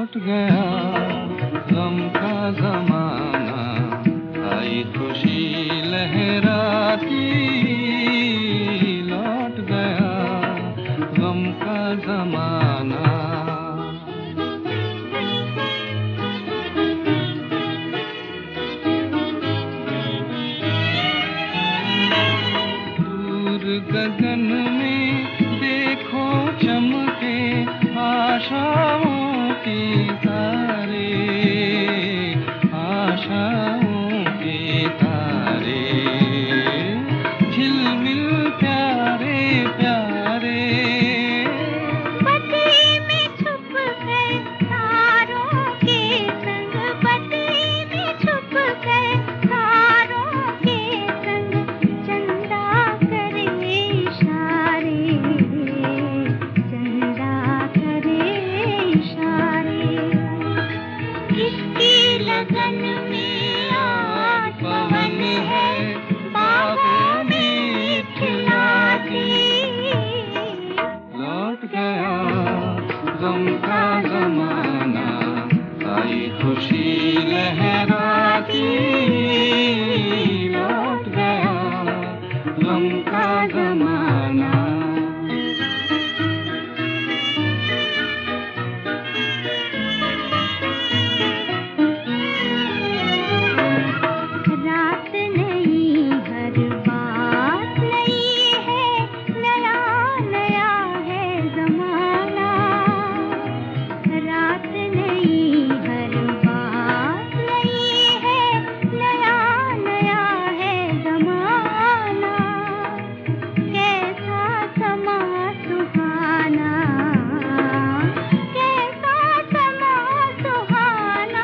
लौट गया गम का जमाना, आई खुशी लहराती। लौट गया गम का जमाना। दूर गगन में देखो चमके आशाओं के तारे, आशाओं के तारे, झिलमिल प्यारे प्यारे। बत्ती में छुप गए तारों के संग, बत्ती में छुप गए तारों के संग, चंदा करे इशारे, चंदा करे इशारे। किसकी लगन में आज पवन है, बाहों में खिलाती। लौट गया गम का जमाना, आई खुशी लहराती। लौट गया गम का जमाना। रात नई हर बात नई है, नया नया है जमाना। रात नई हर बात नई है, नया नया है जमाना। कैसा समा सुहाना, कैसा समा सुहाना।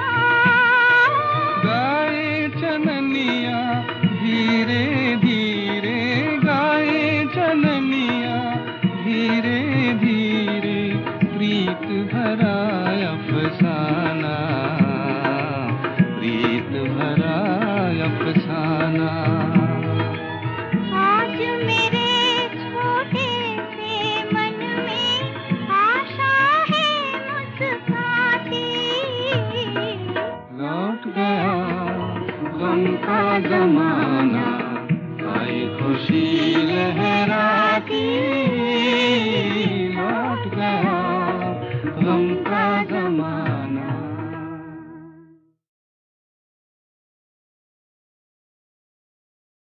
गाए चननिया धीरे धीरे, गाए चननिया धीरे धीरे, प्रीत भरा अफसाना, प्रीत भरा अफसाना। आज मेरे छोटे से मन में आशा है मुस्कुराती। लौट गया गम का जमाना, आई खुशी